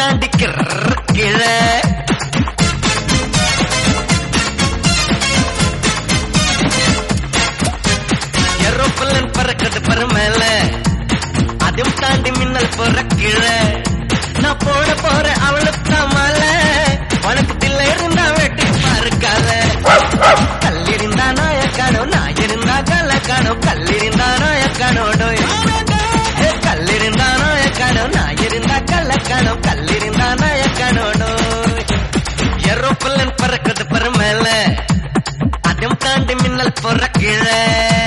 தாண்டி கீழே ஏரோப்ளேன் பறக்குது பருமேல அதையும் தாண்டி மின்னல் போற கீழே நான் போற அவளுக்கு மாலை உனக்கு தில்ல இருந்தா வெட்டி பாருக்கால கல்லிருந்தா நாயக்கானோ நான் இருந்தா கலக்கானோ கல்லிருந்தா நாயக்கானோடோ கல்லிருந்தா நாயக்கானோ நான் இருந்தா கலக்கானோ கல்லிருந்தா நாயக்கானோடோ ஏரோப்ளேன் பறக்குது பருமேல அதையும் தாண்டி மின்னல் போற கீழே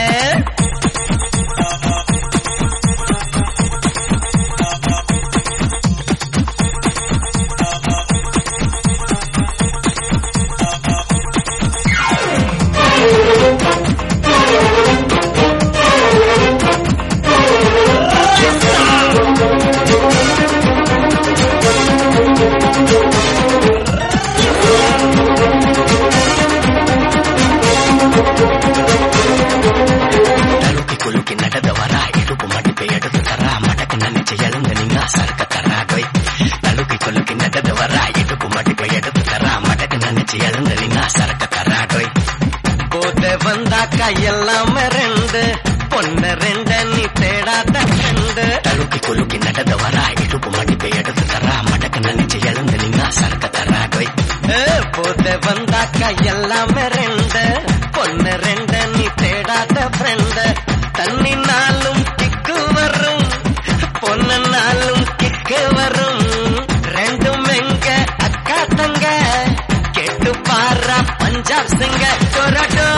எல்லாமே ரெண்டு பொண்ணு ரெண்டு நீ தேடாத ரெண்டு தழுக்கி குலுக்கி நடந்து வரா இடுப்பு மடிப்பை எடுத்து தரா மடக்கு நினைச்சு எழுந்து நீங்க சரக்க தராடோய் போத வந்தாக்கா எல்லாமே ரெண்டு பொண்ணு ரெண்டு நீ தேடாத ஃப்ரெண்டு தண்ணி நாளும் கிக்கு வரும் பொண்ணு நாளும் கிக்கு வரும் ரெண்டும் எங்க அக்கா தங்க கேட்டு பாரா பஞ்சாப் சிங்க டொரட்டோ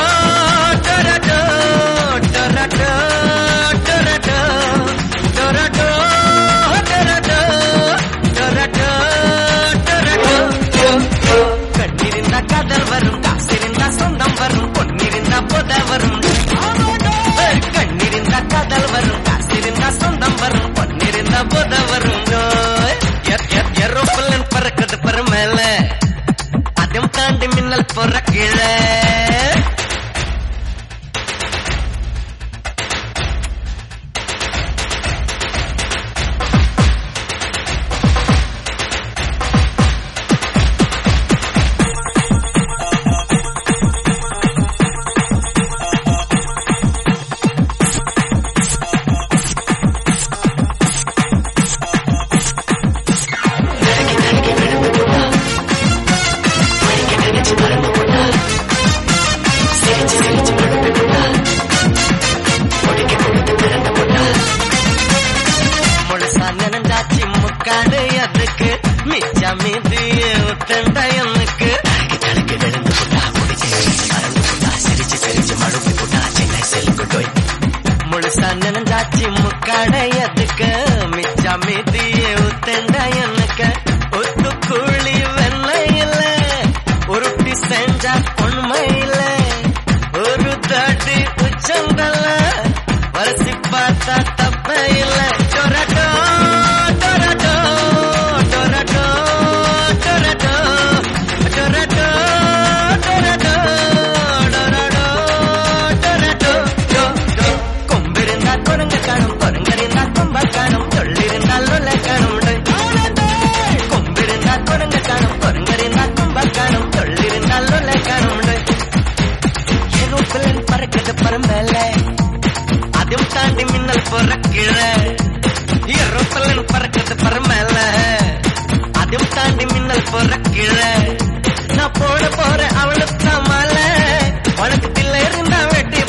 கண்ணிருந்தா காதல் வரும் காசிருந்தா சொந்தம் வரும் பொன்னிருந்தா போத வரும் கண்ணிருந்தா காதல் வரும் காசிருந்தா சொந்தம் வரும் பொன்னிருந்தா போத வரும் ஏரோப்ளேன் பறக்குது பருமேல அதையும் தாண்டி மின்னல் போற கீழே முக்காடு அதுக்கு மிச்சம் மீது எனக்கு தனக்கு விழுந்து போட்டா முடிச்சு மறந்து போட்டா சிரிச்சு சிரிச்சு மழுப்பி போட்டா சென்னை செல்லுட்டோய் முழுசா நினைஞ்சாச்சு முக்காடு அதுக்கு மிச்சம் மீது எனக்கு ஒத்து கூலி வெண்ணையில உருட்டி செஞ்சா பொன்மையில ஒரு தாட்டி உச்சந்தல்ல வரிசி பார்த்தா தப்ப இல்ல டொரட்டோ அதையும் தாண்டி மின்னல் போற கீழே ஏரோப்ளேன் பறக்குது பருமேல அதையும் தாண்டி மின்னல் போற கீழே நான் போற அவளுக்கு மாலை உனக்கு தில்ல இருந்தா வெட்டி